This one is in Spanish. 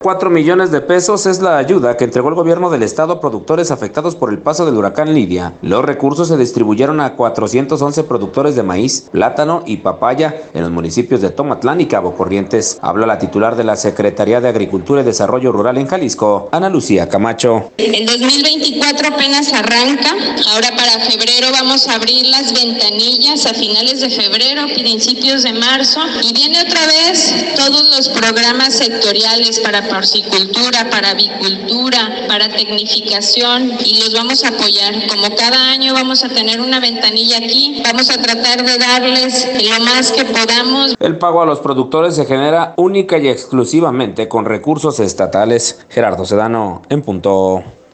4 millones de pesos es la ayuda que entregó el gobierno del estado a productores afectados por el paso del huracán Lidia. Los recursos se distribuyeron a 411 productores de maíz, plátano y papaya en los municipios de Tomatlán y Cabo Corrientes. Habla la titular de la Secretaría de Agricultura y Desarrollo Rural en Jalisco, Ana Lucía Camacho. El 2024 apenas arranca. Ahora para febrero vamos a abrir las ventanillas a finales de febrero, principios de marzo. Y viene otra vez todos los programas sectoriales para porcicultura, para avicultura, para tecnificación, y los vamos a apoyar. Como cada año vamos a tener una ventanilla aquí, vamos a tratar de darles lo más que podamos. El pago a los productores se genera única y exclusivamente con recursos estatales. Gerardo Sedano, en punto.